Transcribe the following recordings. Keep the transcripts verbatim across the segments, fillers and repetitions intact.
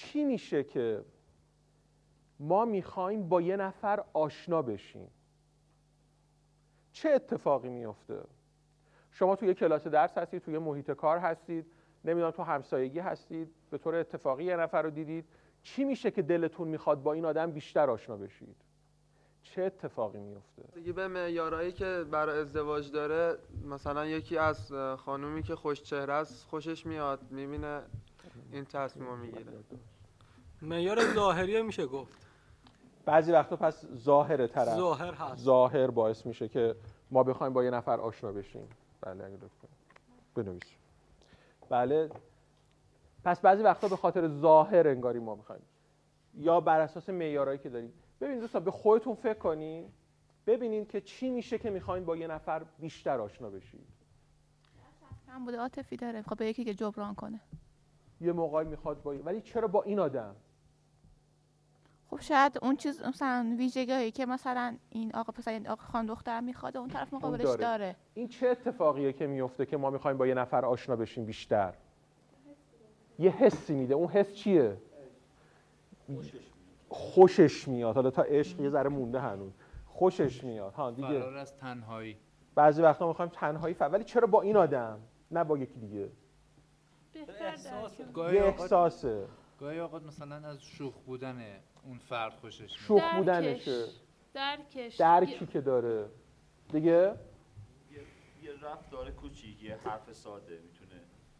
چی میشه که ما میخوایم با یه نفر آشنا بشیم؟ چه اتفاقی میفته؟ شما توی کلاس درس هستید، توی محیط کار هستید، نمیدونم تو همسایگی هستید، به طور اتفاقی یه نفر رو دیدید. چی میشه که دلتون میخواد با این آدم بیشتر آشنا بشید؟ چه اتفاقی میفته؟ دیگه به معیارایی که برای ازدواج داره، مثلا یکی از خانومی که خوش چهره است خوشش میاد، میبینه این تصمیم رو میگیره. معیار ظاهری میشه گفت. بعضی وقتا پس ظاهر طرف ظاهر هست. ظاهر باعث میشه که ما بخوایم با یه نفر آشنا بشیم. بله اگه دکتر بنویس. بله، پس بعضی وقتا به خاطر ظاهر انگاری ما میخوایم، یا بر اساس معیارایی که داریم. ببینید دوستان، به خودتون فکر کنین، ببینین که چی میشه که میخواین با یه نفر بیشتر آشنا بشید. هم بوده عاطفی داره، خب به یکی که جبران کنه. یه موقعی میخواد با، ولی چرا با این آدم؟ خب شاید اون چیز مثلا ویژگی‌هایی که مثلا این آقا پسر این آقا خان دختر میخواد اون طرف مقابلش داره. داره. این چه اتفاقیه که میفته که ما میخوایم با یه نفر آشنا بشیم بیشتر؟ یه حسی میده. اون حس چیه؟ خوشش میاد. حالا تا عشق یه ذره مونده هنوز. خوشش میاد. ها دیگه فرار از تنهایی. بعضی وقتا میخوایم تنهایی فر... ولی چرا با این آدم نه با یکی دیگه؟ گاهی یه اوقات احساسه. گاهی اوقات مثلا از شوخ بودن اون فرد خوشش میاد. شوخ بودنشه. درکش. درکی که داره. دیگه یه یه رفتار کوچیک، یه حرف ساده میتونه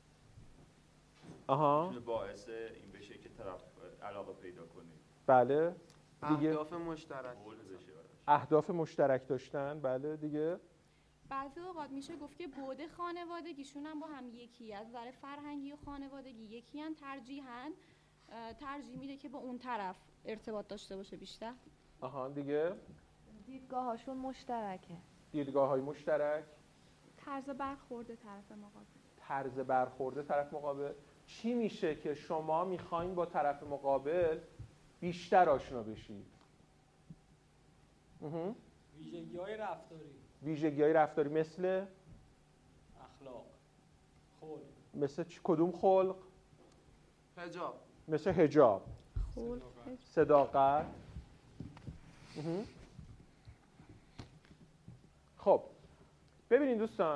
آها میتونه باعث این بشه که طرف علاقه پیدا کنه. بله. دیگه اهداف مشترک. اهداف مشترک داشتن. بله دیگه. بعضی اوقات میشه گفت که بعد خانوادگیشون هم با هم یکی، از نظر فرهنگی و خانوادگی یکی ان، ترجیحاً ترجیح میده که با اون طرف ارتباط داشته باشه بیشتر. آها دیگه. دیدگاهاشون مشترکه. دیدگاه‌های مشترک. طرز برخورد طرف مقابل. طرز برخورد طرف مقابل. چی میشه که شما میخواین با طرف مقابل بیشتر آشنا بشید؟ ویژگی‌های رفتاری. ویژگی‌های رفتاری مثل اخلاق، خلق. مثل چ... کدوم خلق؟ حجاب. مثل حجاب، خلق، صداقت. خب ببینید دوستان،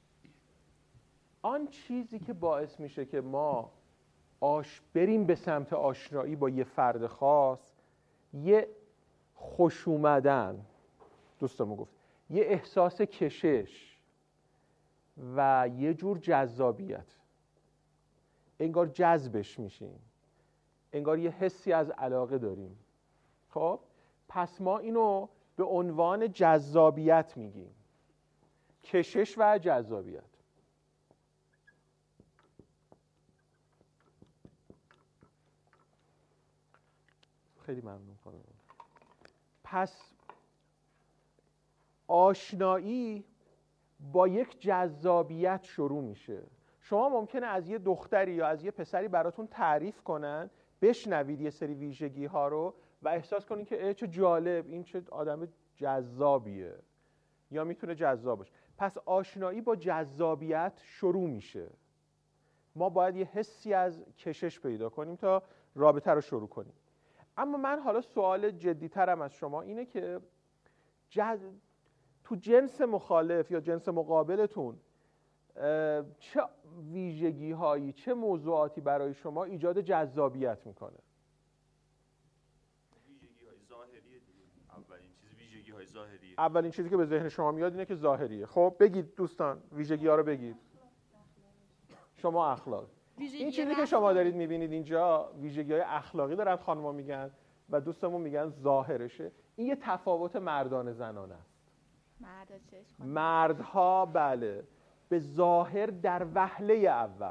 آن چیزی که باعث میشه که ما آش بریم به سمت آشنایی با یه فرد خاص، یه خوش اومدن، دوستمون گفت، یه احساس کشش و یه جور جذابیت، انگار جذبش میشیم، انگار یه حسی از علاقه داریم. خب پس ما اینو به عنوان جذابیت میگیم، کشش و جذابیت. خیلی ممنون خانم. پس آشنایی با یک جذابیت شروع میشه. شما ممکنه از یه دختری یا از یه پسری براتون تعریف کنن، بشنوید یه سری ویژگی ها رو و احساس کنید که چه جالب، این چه آدم جذابیه، یا میتونه جذاب باشه. پس آشنایی با جذابیت شروع میشه. ما باید یه حسی از کشش پیدا کنیم تا رابطه رو شروع کنیم. اما من حالا سوال جدی‌ترم از شما اینه که جز... تو جنس مخالف یا جنس مقابلتون چه ویژگی هایی، چه موضوعاتی برای شما ایجاد جذابیت میکنه؟ ویژگی های ظاهریه دیگه. اولین چیز ویژگی های ظاهریه. اولین چیزی که به ذهن شما میاد اینه که ظاهریه. خب بگید دوستان ویژگی ها رو بگید. شما اخلاق. این چیزی که شما دارید میبینید اینجا ویژگی های اخلاقی دارن خانم‌ها میگن و دوستمون میگن ظاهرشه. این یه تفاوت مردان زنانه است. مردا چشم. مردها بله به ظاهر در وهله اول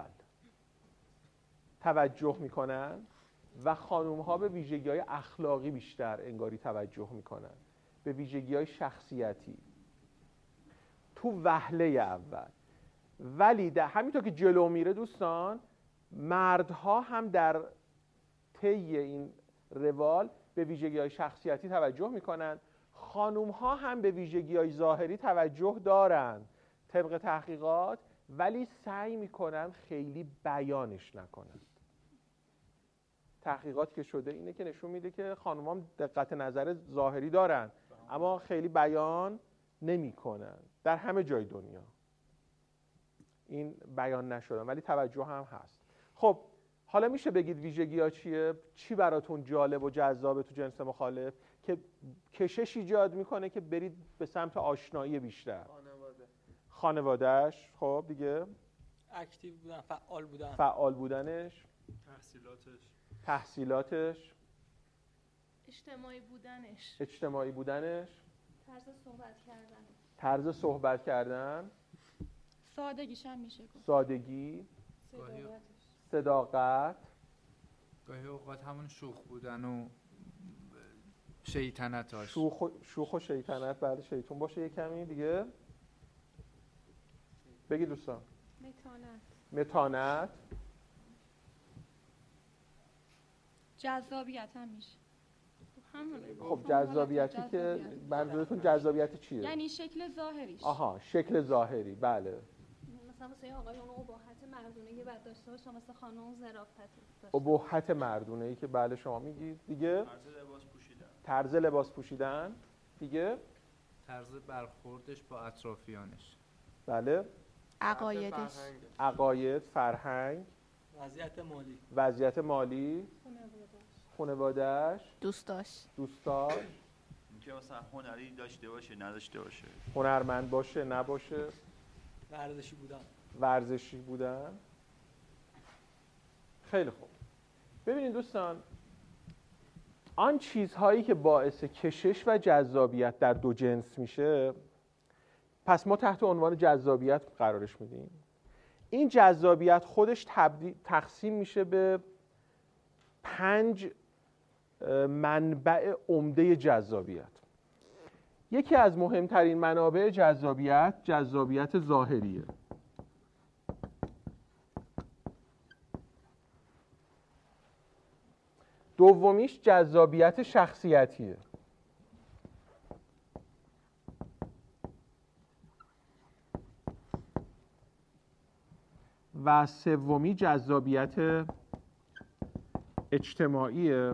توجه میکنن و خانم‌ها به ویژگی‌های اخلاقی بیشتر انگاری توجه میکنن، به ویژگی‌های شخصیتی تو وهله اول. ولی در همینطور که جلو میره دوستان، مردها هم در طی این روال به ویژگی‌های شخصیتی توجه میکنن، خانم‌ها هم به ویژگی‌های ظاهری توجه دارن طبق تحقیقات، ولی سعی میکنن خیلی بیانش نکنن. تحقیقات که شده اینه که نشون میده که خانوما دقت نظر ظاهری دارن اما خیلی بیان نمیکنن در همه جای دنیا این بیان نشدن ولی توجه هم هست. خب حالا میشه بگید ویژگی ها چیه؟ چی براتون جالب و جذابه تو جنس مخالف که کشش ایجاد میکنه که برید به سمت آشنایی بیشتر؟ خانواده. خانوادهش. خب دیگه اکتیو بودن، فعال بودن، فعال بودنش، تحصیلاتش تحصیلاتش، اجتماعی بودنش، اجتماعی بودنش، طرز صحبت کردن، طرز صحبت کردن، سادگیش هم میشه گفت، سادگی، صداقتش، صداقت، گاهی اوقات همون شوخ بودن و شیطنتاش، شوخ و, شوخ و شیطنت. بعد شیطون باشه یه کمی دیگه. بگی دوستان. متانت، متانت، جذابیت هم میشه. همونه. خب جذابیتی که منظورتون جذابیت چیه؟ یعنی شکل ظاهریش. آها شکل ظاهری. بله. مثلا واسه آقایون اباحت مردونه که بعد داشته باشه، مثلا خانم ظرافت داشته. اباحت مردونه ای که بله شما میگید. دیگه طرز لباس پوشیدن. طرز لباس پوشیدن. دیگه طرز برخوردش با اطرافیانش. بله. عقایدش، عقاید، فرهنگ، وضعیت مالی، وضعیت مالی، خانواده‌اش، دوستاش، دوستاش، اینکه مثلا هنری داشته باشه نداشته باشه، هنرمند باشه نباشه، ورزشی بودن، ورزشی بودن. خیلی خوب. ببینید دوستان، آن چیزهایی که باعث کشش و جذابیت در دو جنس میشه، پس ما تحت عنوان جذابیت قرارش میدیم. این جذابیت خودش تبدیل تقسیم میشه به پنج منبع عمده جذابیت. یکی از مهمترین منابع جذابیت جذابیت ظاهریه. دومیش جذابیت شخصیتیه. و سومی جذابیت اجتماعیه.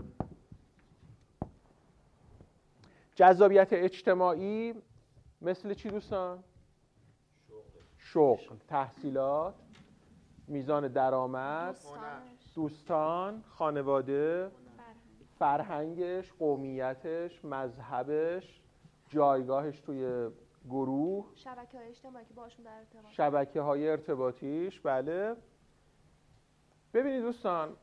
جذابیت اجتماعی مثل چی دوستان؟ شغل، تحصیلات، میزان درآمد، دوستان، خانواده، فرهنگش، قومیتش، مذهبش، جایگاهش توی گروه، شبکه‌های اجتماعی که باشون در ارتباط، شبکه‌های ارتباطیش. بله. ببینید دوستان،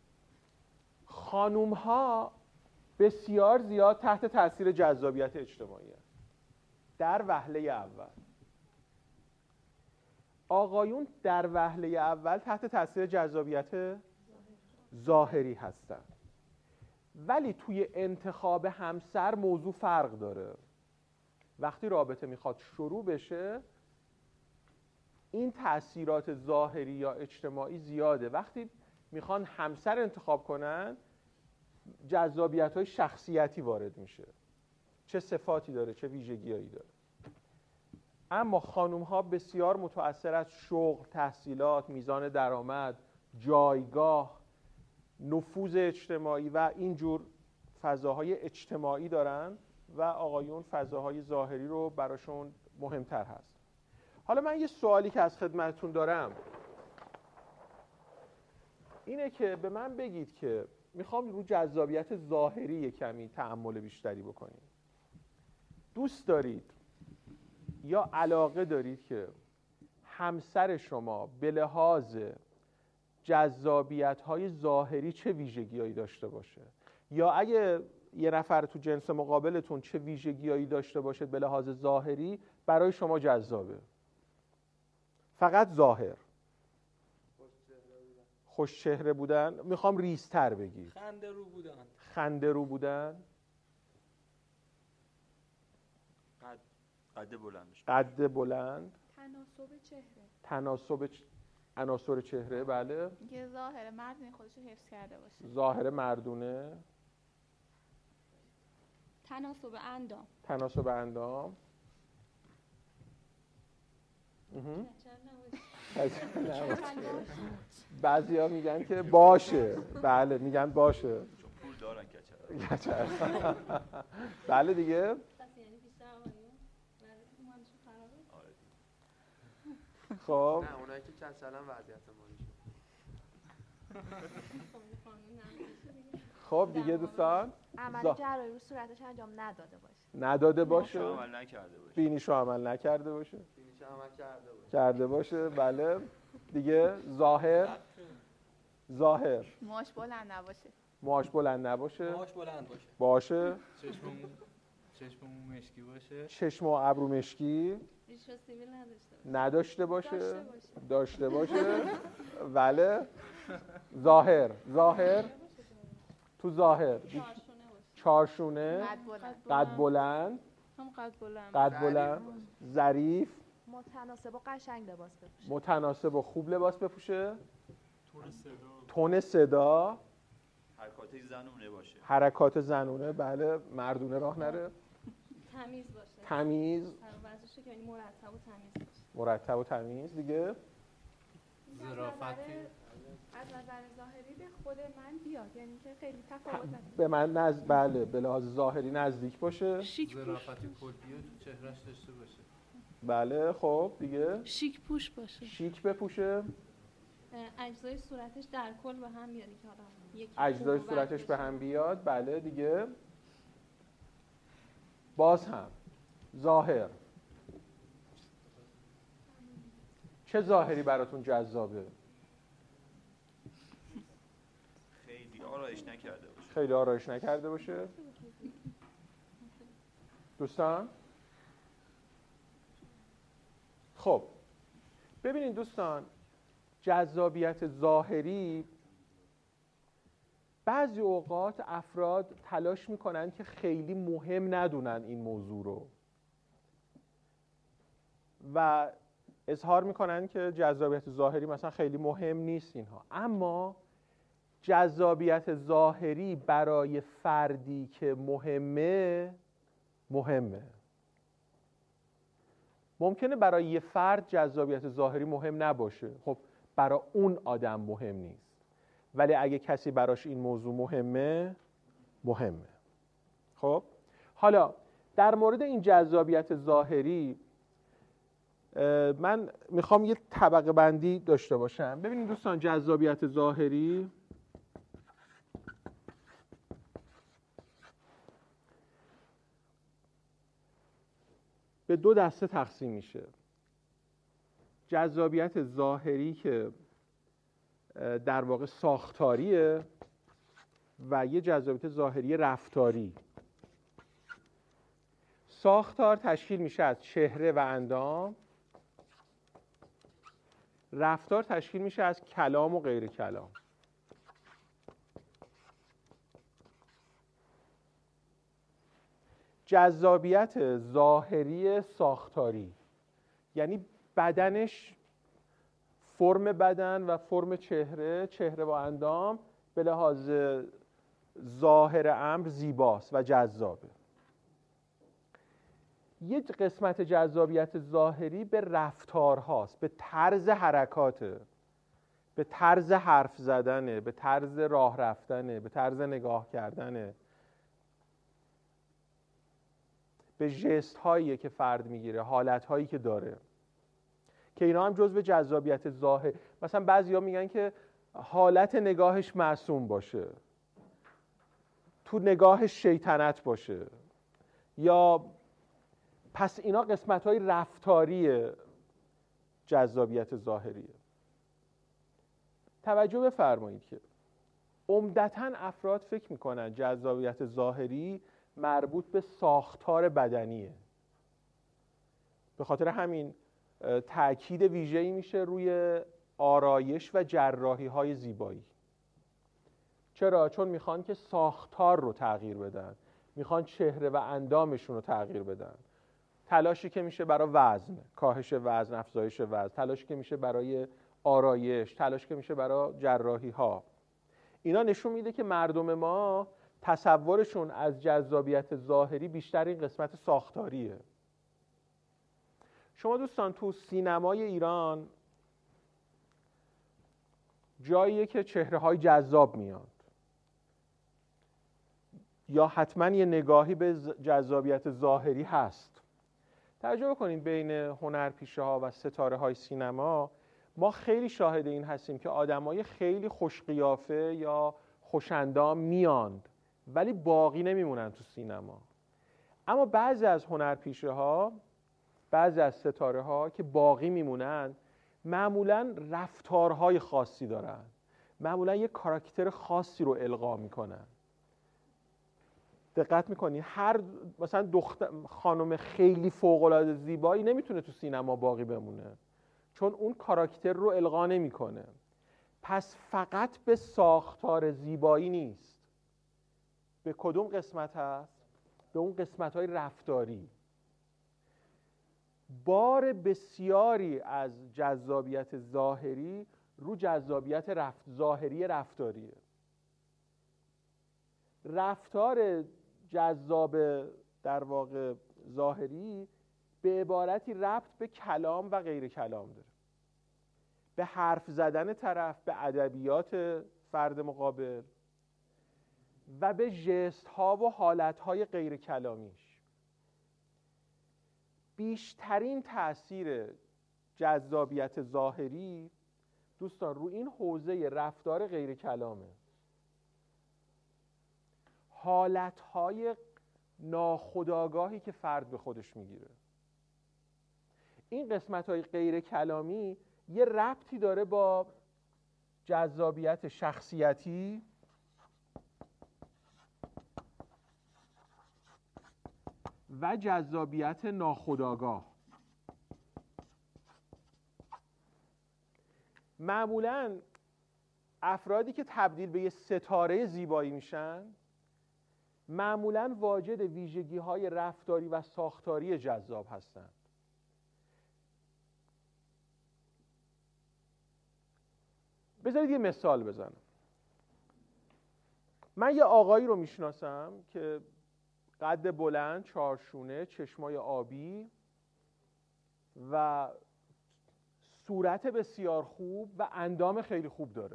خانوم‌ها بسیار زیاد تحت تاثیر جذابیت اجتماعی هست در وهله اول. آقایون در وهله اول تحت تاثیر جذابیت ظاهری هستن. ولی توی انتخاب همسر موضوع فرق داره. وقتی رابطه میخواد شروع بشه، این تأثیرات ظاهری یا اجتماعی زیاده. وقتی میخوان همسر انتخاب کنن، جذابیت‌های شخصیتی وارد میشه. چه صفاتی داره، چه ویژگی‌هایی داره. اما خانوم‌ها بسیار متأثر از شغل، تحصیلات، میزان درآمد، جایگاه، نفوذ اجتماعی و اینجور فضاهای اجتماعی دارن و آقایون فضاهای ظاهری رو براشون مهمتر هست. حالا من یه سوالی که از خدمتتون دارم اینه که به من بگید که میخوام رو جذابیت ظاهری یه کمی تأمل بیشتری بکنیم. دوست دارید یا علاقه دارید که همسر شما به لحاظ جذابیت‌های ظاهری چه ویژگی‌هایی داشته باشه، یا اگه یه نفر تو جنس مقابلتون چه ویژگی‌هایی داشته باشه به لحاظ ظاهری برای شما جذابه؟ فقط ظاهر. خوش چهره بودن. میخوام ریزتر بگید. خنده رو بودن. خنده رو بودن. قد قد بلندش. قد بلند. تناسب چهره. تناسب چ... عناصر چهره. بله. که ظاهر مردونه خودش رو حفظ کرده باشه. ظاهر مردونه. تناسب اندام. تناسب اندام. بعضیا میگن که باشه. بله میگن باشه. چون پول دارن کچل. کچل. بله دیگه. خب نه اونایی که کچلن وضعیت مالی. خب دیگه دوستان عمل جراحی رو صورتش انجام نداده باشه. نداده باشه. عمل نکرده باشه. بینیشو عمل نکرده باشه. بینیشو عمل کرده باشه. کرده باشه. بله دیگه ظاهر ظاهر موهاش بلند نباشه. موهاش بلند نباشه. موهاش بلند باشه. باشه. چشممون چشممون مشکی باشه. چشم و ابرو مشکی ریش و سیبیل نداشته باشه. نداشته باشه. داشته باشه. داشته باشه. بله. ظاهر ظاهر تو ظاهر چارشونه قد بلند. قد بلند هم قد بلند. قد بلند ظریف متناسب و قشنگ لباس بپوشه. متناسب و خوب لباس بپوشه. تون صدا. تون صدا حرکات زنونه باشه. حرکات زنونه. بله مردونه راه نره. تمیز باشه. تمیز وضعش که یعنی مرتب و تمیز باشه. مرتب و تمیز. دیگه ظرافتی از نظر ظاهری به خود من بیاد، یعنی که خیلی تفاوت نداره. به من نزد بله به لحاظ ظاهری نزدیک باشه. شیک پوش. ظرافتی کلیه تو چهرهش داشته باشه. بله خب دیگه شیک پوش باشه. شیک بپوشه. اجزای صورتش در کل به هم بیاد که حالا یکی اجزای خوب و صورتش بد به هم بیاد. بله دیگه باز هم ظاهر چه ظاهری براتون جذابه؟ خیلی آرایش نکرده باشه. خیلی آرایش نکرده باشه. دوستان خب ببینید دوستان، جذابیت ظاهری بعضی اوقات افراد تلاش میکنن که خیلی مهم ندونن این موضوع رو و اظهار میکنن که جذابیت ظاهری مثلا خیلی مهم نیست اینها. اما جذابیت ظاهری برای فردی که مهمه مهمه. ممکنه برای یه فرد جذابیت ظاهری مهم نباشه، خب برای اون آدم مهم نیست، ولی اگه کسی براش این موضوع مهمه مهمه. خب حالا در مورد این جذابیت ظاهری من میخوام یه طبقه بندی داشته باشم. ببینید دوستان، جذابیت ظاهری به دو دسته تقسیم میشه. جذابیت ظاهری که در واقع ساختاریه و یه جذابیت ظاهری رفتاری. ساختار تشکیل میشه از چهره و اندام، رفتار تشکیل میشه از کلام و غیر کلام. جذابیت ظاهری ساختاری یعنی بدنش، فرم بدن و فرم چهره، چهره و اندام به لحاظ ظاهر امر زیباست و جذابه. یک قسمت جذابیت ظاهری به رفتارهاست، به طرز حرکاته، به طرز حرف زدنه، به طرز راه رفتنه، به طرز نگاه کردنه، به ژست هایی که فرد میگیره، حالت هایی که داره، که اینا هم جزء جذابیت ظاهر. مثلا بعضیا میگن که حالت نگاهش معصوم باشه، تو نگاهش شیطنت باشه، یا پس اینا قسمت های رفتاری جذابیت ظاهریه. توجه بفرمایید که عمدتاً افراد فکر میکنن جذابیت ظاهری مربوط به ساختار بدنیه. به خاطر همین تأکید ویژه‌ای میشه روی آرایش و جراحی های زیبایی. چرا؟ چون میخوان که ساختار رو تغییر بدن، میخوان چهره و اندامشون رو تغییر بدن. تلاشی که میشه برای وزن، کاهش وزن، افزایش وزن، تلاشی که میشه برای آرایش، تلاشی که میشه برای جراحی ها. اینا نشون میده که مردم ما تصورشون از جذابیت ظاهری بیشتر این قسمت ساختاریه. شما دوستان تو سینمای ایران جاییه که چهره های جذاب میاد، یا حتما یه نگاهی به جذابیت ظاهری هست. توجه بکنید بین هنرپیشه ها و ستاره های سینما ما خیلی شاهد این هستیم که آدمای خیلی خوش قیافه یا خوش‌اندام میاند ولی باقی نمیمونن تو سینما. اما بعضی از هنرپیشه ها، بعضی از ستاره ها که باقی میمونن معمولاً رفتارهای خاصی دارن، معمولاً یه کاراکتر خاصی رو القا میکنن. دقت میکنی هر مثلا دختر خانم خیلی فوق‌العاده زیبایی نمیتونه تو سینما باقی بمونه چون اون کاراکتر رو القا نمیکنه. پس فقط به ساختار زیبایی نیست. به کدوم قسمت هست؟ به اون قسمت‌های رفتاری. بار بسیاری از جذابیت ظاهری رو جذابیت رفت ظاهری رفتاریه. رفتار جذاب در واقع ظاهری به عبارتی ربط به کلام و غیر کلام داره، به حرف زدن طرف، به ادبیات فرد مقابل و به ژست ها و حالت های غیر کلامیش. بیشترین تأثیر جذابیت ظاهری دوستان رو این حوزه رفتار غیر کلامه. حالتهای ناخودآگاهی که فرد به خودش میگیره. این قسمت‌های غیر کلامی یه ربطی داره با جذابیت شخصیتی و جذابیت ناخودآگاه. معمولاً افرادی که تبدیل به یه ستاره زیبایی میشن معمولاً واجد ویژگی‌های رفتاری و ساختاری جذاب هستند. بذارید یه مثال بزنم. من یه آقایی رو میشناسم که قد بلند، چارشونه، چشمای آبی و صورت بسیار خوب و اندام خیلی خوب داره.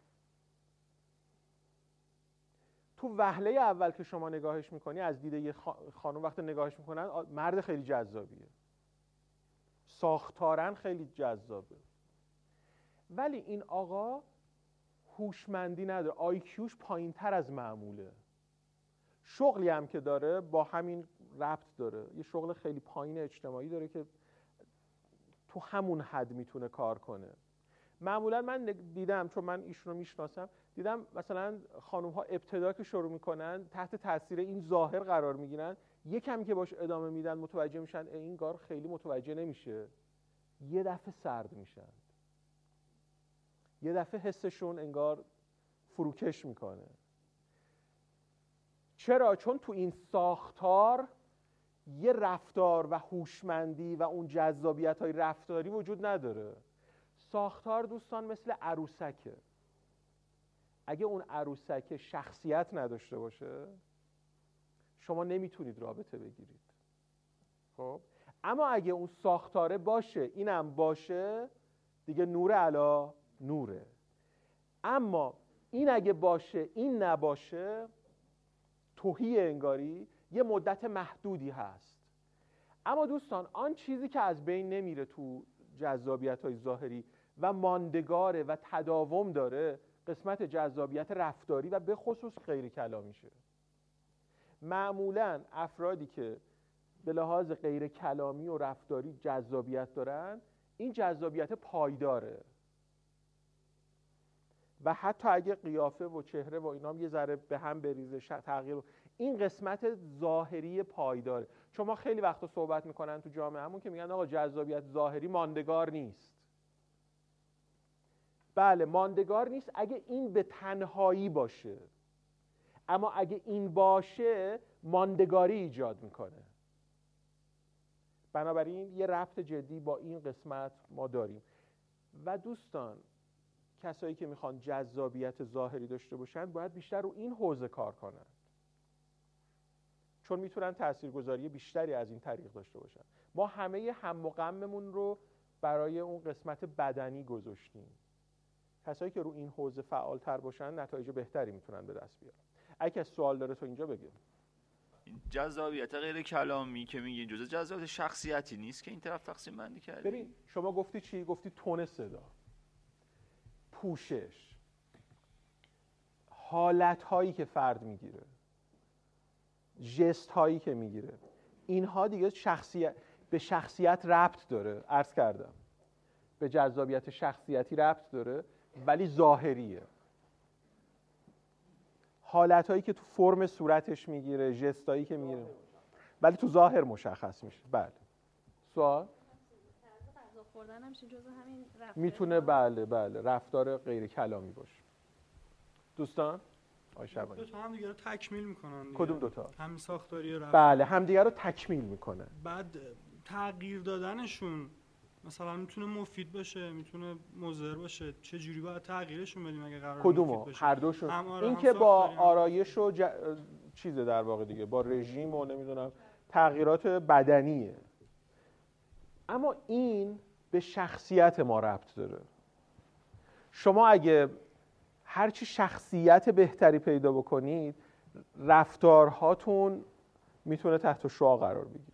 تو وهله اول که شما نگاهش میکنی از دید یه خانم وقتی نگاهش میکنن مرد خیلی جذابیه، ساختارن خیلی جذابه، ولی این آقا هوشمندی نداره، آی کیوش پایین تر از معموله. شغلی هم که داره با همین ربط داره، یه شغل خیلی پایین اجتماعی داره که تو همون حد میتونه کار کنه. معمولا من دیدم، چون من ایشون رو میشناسم، دیدم مثلا خانوم ها ابتدا که شروع میکنن تحت تاثیر این ظاهر قرار میگیرن، یکم که باش ادامه میدن متوجه میشن این کار خیلی متوجه نمیشه، یه دفعه سرد میشن، یه دفعه حسشون انگار فروکش میکنه. چرا؟ چون تو این ساختار یه رفتار و هوشمندی و اون جذابیت های رفتاری وجود نداره. ساختار دوستان مثل عروسکه. اگه اون عروسک شخصیت نداشته باشه شما نمیتونید رابطه بگیرید. خب اما اگه اون ساختاره باشه، اینم باشه، دیگه نور علا نوره. اما این اگه باشه این نباشه، تهی انگاری یه مدت محدودی هست. اما دوستان آن چیزی که از بین نمیره تو جذابیت‌های ظاهری و ماندگاره و تداوم داره قسمت جذابیت رفتاری و به خصوص غیر کلامیشه. معمولاً افرادی که به لحاظ غیر کلامی و رفتاری جذابیت دارن، این جذابیت پایداره و حتی اگه قیافه و چهره و اینام یه ذره به هم بریزه، تغییر، این قسمت ظاهری پایداره. چون ما خیلی وقتا صحبت میکنن تو جامعهمون که میگن آقا جذابیت ظاهری ماندگار نیست. بله ماندگار نیست اگه این به تنهایی باشه، اما اگه این باشه ماندگاری ایجاد میکنه. بنابراین یه ربط جدی با این قسمت ما داریم. و دوستان کسایی که میخوان جذابیت ظاهری داشته باشن باید بیشتر رو این حوزه کار کنن، چون میتونن تاثیرگذاری بیشتری از این طریق داشته باشن. ما همه هم و غممون رو برای اون قسمت بدنی گذاشتیم. کسایی که رو این حوزه فعال‌تر باشن نتایج بهتری میتونن به دست بیارن. اگه سوال داره تو اینجا بگیم. این جذابیت غیر کلامی که میگین جزء جذابیت شخصیتی نیست که این طرف تقسیم بندی کردی؟ ببین شما گفتی چی؟ گفتی تون صدا، پوشش، حالت هایی که فرد میگیره، ژست هایی که میگیره، اینها دیگه شخصیت به شخصیت ربط داره. عرض کردم به جذابیت شخصیتی ربط داره ولی ظاهریه. حالت هایی که تو فرم صورتش میگیره، ژست هایی که میگیره ولی تو ظاهر مشخص میشه. بله. سوال؟ غذا خوردن هم جزء همین رفتار میتونه بله بله رفتار غیر کلامی باشه. دوستان آقای شعبانی دو تا هم دیگه رو تکمیل میکنن دیگه. کدوم دوتا؟ همین ساختاری رفتار. بله همدیگه رو تکمیل میکنن. بعد تغییر دادنشون مثلا میتونه مفید باشه، میتونه مضر باشه. چه جوری باید تغییرشون بدیم اگه قرار کدومو؟ مفید باشه؟ هر دوشون. آره این هم که با ساختاری هم. آرایش و ج... چیزه در واقع دیگه با رژیم و نمیدونم تغییرات بدنیه. اما این به شخصیت ما ربط داره. شما اگه هرچی شخصیت بهتری پیدا بکنید رفتارهاتون میتونه تحت شعاع قرار بگیره.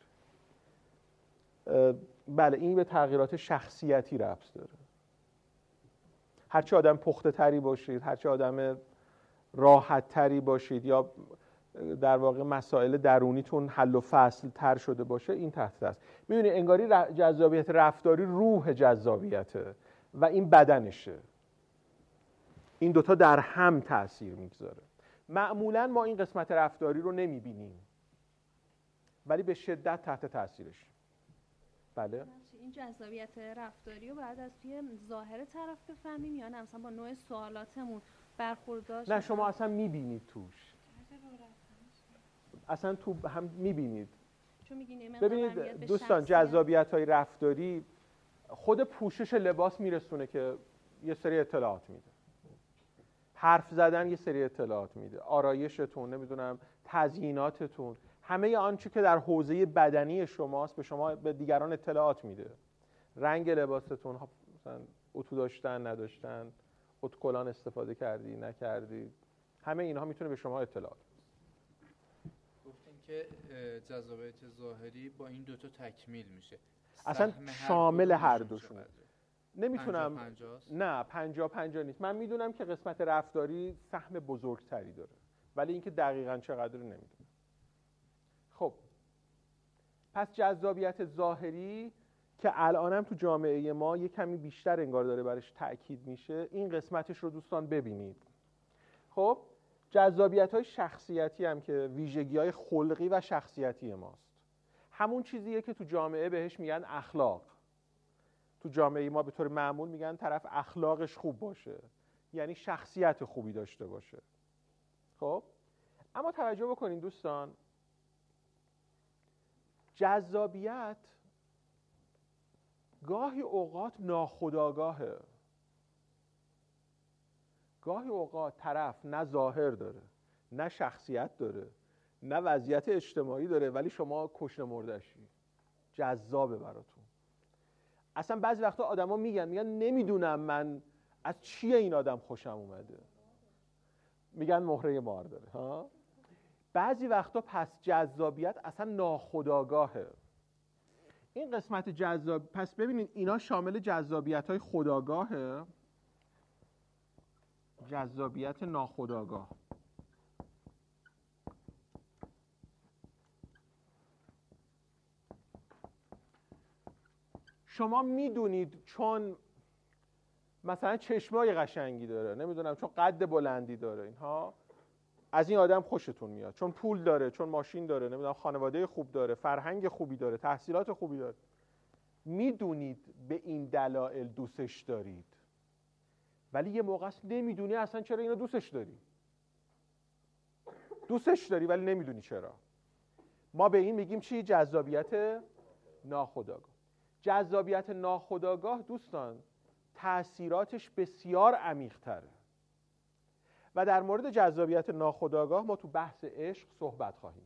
بله این به تغییرات شخصیتی ربط داره. هرچی آدم پخته تری باشید، هرچی آدم راحت تری باشید یا در واقع مسائل درونیتون حل و فصل تر شده باشه این تحت است. می‌بینید انگاری جذابیت رفتاری روح جذابیته و این بدنشه. این دوتا در هم تأثیر میگذاره. معمولاً ما این قسمت رفتاری رو نمیبینیم ولی به شدت تحت تأثیرش. بله؟ این جذابیت رفتاری رو بعد از توی ظاهر طرف بفهمیم یا نه مثلا با نوع سوالاتمون برخوردار؟ نه شما اصلا میبینید توش. اصلا تو هم میبینید. ببینید دوستان جذابیت‌های رفتاری خود پوشش لباس میرسونه که یه سری اطلاعات میده. حرف زدن یه سری اطلاعات میده. آرایشتون، نمیدونم تزییناتتون، همه آنچه که در حوزه بدنی شماست به شما به دیگران اطلاعات میده. رنگ لباستون، مثلا اتو داشتن نداشتن، اتکلان استفاده کردی نکردی، همه اینها میتونه به شما اطلاعات بده. گفتین که جذابیت ظاهری با این دوتا تکمیل میشه. اصلا شامل هر دوشون. نمیتونم پنجاه پنجاه نه پنجاه پنجاه نیست. من میدونم که قسمت رفتاری سهم بزرگتری داره ولی اینکه دقیقاً چقدر نمیدونم. خب پس جذابیت ظاهری که الانم تو جامعه ما یه کمی بیشتر انگار داره برش تأکید میشه، این قسمتش رو دوستان ببینید. خب جذابیت‌های شخصیتی هم که ویژگی‌های خلقی و شخصیتی ماست. همون چیزیه که تو جامعه بهش میگن اخلاق. تو جامعه ما به طور معمول میگن طرف اخلاقش خوب باشه، یعنی شخصیت خوبی داشته باشه. خب اما توجه بکنین دوستان، جذابیت گاهی اوقات ناخودآگاهه. گاهی اوقات طرف نه ظاهر داره، نه شخصیت داره، نه وضعیت اجتماعی داره ولی شما کشته مرده‌شی. جذابه براتون. اصلا بعضی وقتا آدما میگن میگن نمیدونم من از چیه این آدم خوشم اومده. میگن مهره مار داره ها. بعضی وقتا پس جذابیت اصلا ناخودآگاهه. این قسمت جذاب پس ببینید اینا شامل جذابیت‌های خودآگاهه، جذابیت ناخودآگاه. شما میدونید چون مثلا چشمای قشنگی داره، نمیدونم چون قد بلندی داره، اینها از این آدم خوشتون میاد، چون پول داره، چون ماشین داره، نمیدونم خانواده خوب داره، فرهنگ خوبی داره، تحصیلات خوبی داره. میدونید به این دلایل دوستش دارید ولی یه موقع است نمیدونی اصلا چرا اینو دوستش داری. دوستش داری ولی نمیدونی چرا. ما به این میگیم چی؟ جذابیت ناخودآگاه. جذابیت ناخودآگاه دوستان تأثیراتش بسیار عمیق‌تره و در مورد جذابیت ناخودآگاه ما تو بحث عشق صحبت خواهیم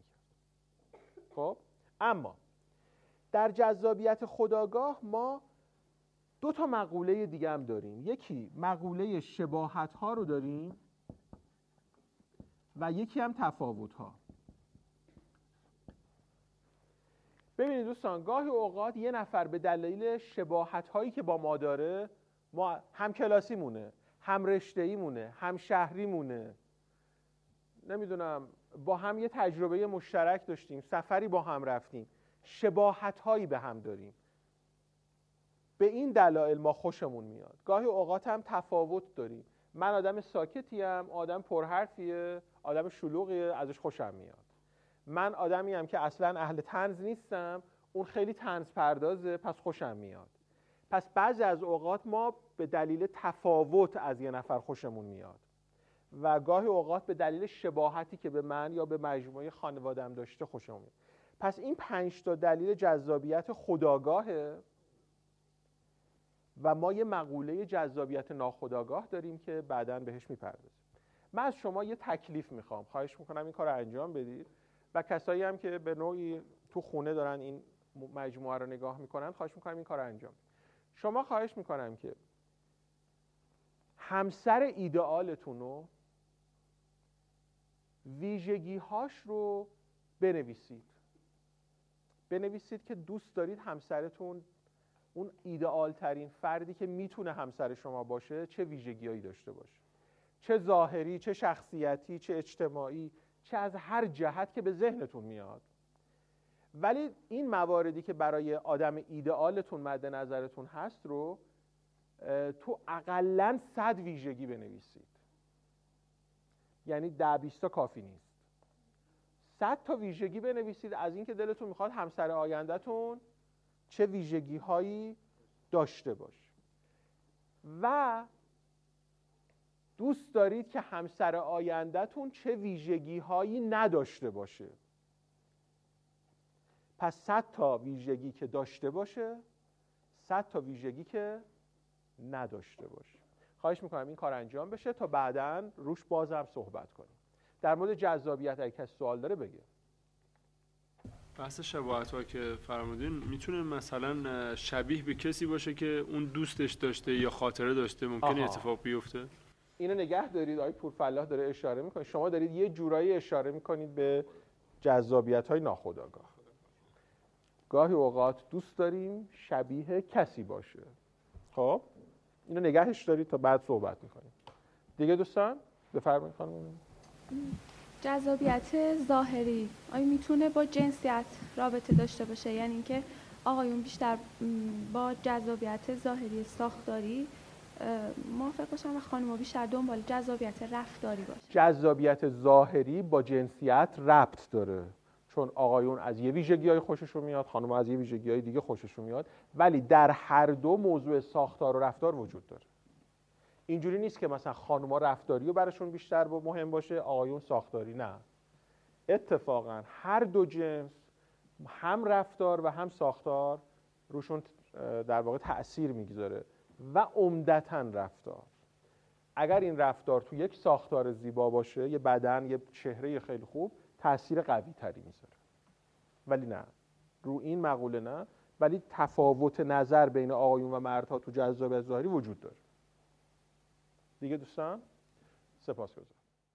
کرد. خب اما در جذابیت خودآگاه ما دو تا مقوله دیگه هم داریم. یکی مقوله شباهت ها رو داریم و یکی هم تفاوت ها. ببینید دوستان، گاهی اوقات یه نفر به دلیل شباهت هایی که با ما داره، ما هم کلاسی مونه، هم رشته‌ای مونه، هم شهری مونه، نمیدونم با هم یه تجربه مشترک داشتیم، سفری با هم رفتیم، شباهت هایی به هم داریم، به این دلایل ما خوشمون میاد. گاهی اوقات هم تفاوت داریم، من آدم ساکتیم، آدم پرحرفیه، آدم شلوغیه، ازش خوشم میاد. من آدمی ام که اصلا اهل طنز نیستم، اون خیلی طنز پردازه، پس خوشم میاد. پس بعضی از اوقات ما به دلیل تفاوت از یه نفر خوشمون میاد و گاهی اوقات به دلیل شباهتی که به من یا به مجموعه خانواده‌ام داشته خوشمون میاد. پس این پنج تا دلیل جذابیت خودآگاهه و ما یه مقوله جذابیت ناخودآگاه داریم که بعداً بهش میپردازیم. من از شما یه تکلیف میخوام، خواهش میکنم این کار رو انجام بدید و کسایی هم که به نوعی تو خونه دارن این مجموعه رو نگاه میکنن، خواهش میکنم این کار رو انجام بدید. شما خواهش میکنم که همسر ایدئالتون رو، ویژگی‌هاش رو بنویسید. بنویسید که دوست دارید همسرتون، اون ایدئال ترین فردی که میتونه همسر شما باشه، چه ویژگی‌هایی داشته باشه، چه ظاهری، چه شخصیتی، چه اجتماعی، چه از هر جهت که به ذهنتون میاد. ولی این مواردی که برای آدم ایدئالتون مد نظرتون هست رو تو اقلن صد ویژگی بنویسید. یعنی ده بیست تا کافی نیست، صد تا ویژگی بنویسید از این که دلتون میخواد همسر آیندهتون چه ویژگی هایی داشته باشه و دوست دارید که همسر آیندهتون چه ویژگی هایی نداشته باشه. پس صد تا ویژگی که داشته باشه، صد تا ویژگی که نداشته باشه. خواهش میکنم این کار انجام بشه تا بعداً روش بازم صحبت کنیم. در مورد جذابیت اگه کسی سوال داره بگه. بحث شباهت ها که فرمودین میتونه مثلا شبیه به کسی باشه که اون دوستش داشته یا خاطره داشته، ممکنه اتفاق بیفته؟ اینو نگه دارید، آقای پورفلاح داره اشاره میکنه، شما دارید یه جورایی اشاره میکنید به جذابیت های ناخودآگاه. گاهی اوقات دوست داریم شبیه کسی باشه. خب اینو نگهش دارید تا بعد صحبت میکنیم. دیگه دوستان بفرمایید خانم. جذابیت ظاهری آیا میتونه با جنسیت رابطه داشته باشه؟ یعنی اینکه آقایون بیشتر با جذابیت ظاهری ساختاری موافق باشن و خانم‌ها بیشتر دنبال جذابیت رفتاری باشن؟ جذابیت ظاهری با جنسیت ربط داره، چون آقایون از یه ویژگی‌های خوششون میاد، خانم‌ها از یه ویژگی‌های دیگه خوششون میاد، ولی در هر دو موضوع ساختار و رفتار وجود داره. اینجوری نیست که مثلا خانم‌ها رفتاری رو براشون بیشتر با مهم باشه، آقایون ساختاری. نه، اتفاقا هر دو جنس هم رفتار و هم ساختار روشون در واقع تأثیر میگذاره و عمدتاً رفتار. اگر این رفتار تو یک ساختار زیبا باشه، یه بدن، یه چهره خیلی خوب، تأثیر قوی تری میذاره. ولی نه، رو این مقوله نه، ولی تفاوت نظر بین آقایون و مردها تو جذابیت ظاهری وجود داره. دیگه دوستان سپاسگزارم.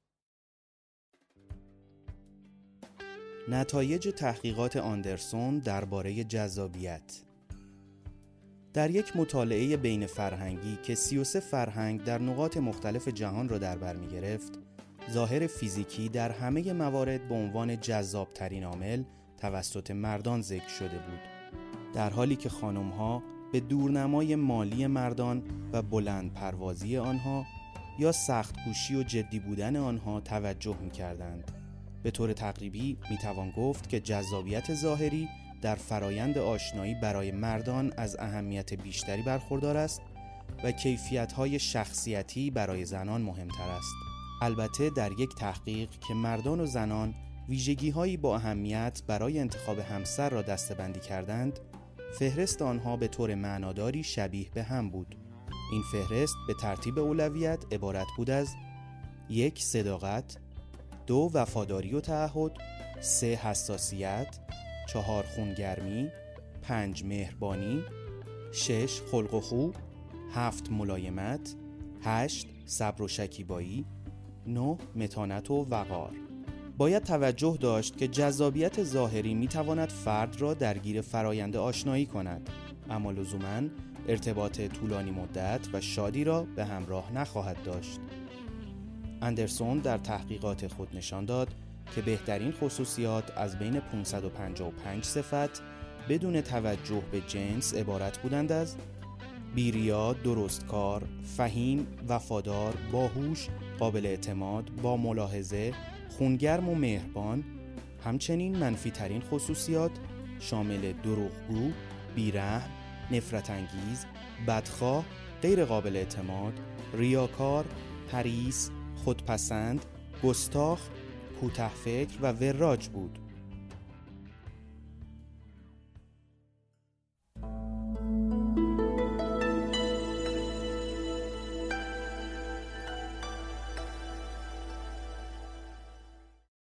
نتایج تحقیقات آندرسون درباره جذابیت. در یک مطالعه بین فرهنگی که سی و سه فرهنگ در نقاط مختلف جهان را در بر می‌گرفت، ظاهر فیزیکی در همه موارد به عنوان جذاب‌ترین عامل توسط مردان ذکر شده بود، در حالی که خانم‌ها به دورنمای مالی مردان و بلند پروازی آنها یا سخت کوشی و جدی بودن آنها توجه می‌کردند. به طور تقریبی می‌توان گفت که جذابیت ظاهری در فرایند آشنایی برای مردان از اهمیت بیشتری برخوردار است و کیفیت‌های شخصیتی برای زنان مهمتر است. البته در یک تحقیق که مردان و زنان ویژگی‌هایی با اهمیت برای انتخاب همسر را دسته‌بندی کردند، فهرست آنها به طور معناداری شبیه به هم بود. این فهرست به ترتیب اولویت عبارت بود از یک صداقت، دو وفاداری و تعهد، سه حساسیت، چهار خونگرمی، پنج مهربانی، شش خلق و خو، هفت ملایمت، هشت صبر و شکیبایی، نه متانت و وقار. باید توجه داشت که جذابیت ظاهری میتواند فرد را درگیر فرایند آشنایی کند، اما لزوماً ارتباط طولانی مدت و شادی را به همراه نخواهد داشت. اندرسون در تحقیقات خود نشان داد که بهترین خصوصیات از بین پانصد و پنجاه و پنج صفت بدون توجه به جنس عبارت بودند از بی‌ریا، درستکار، فهیم، وفادار، باهوش، قابل اعتماد، با ملاحظه، خونگرم و مهربان. همچنین منفی ترین خصوصیات شامل دروغگو، بی‌رحم، نفرت انگیز، بدخواه، غیر قابل اعتماد، ریاکار، حریص، خودپسند، گستاخ، کوتاه فکر و وراج بود.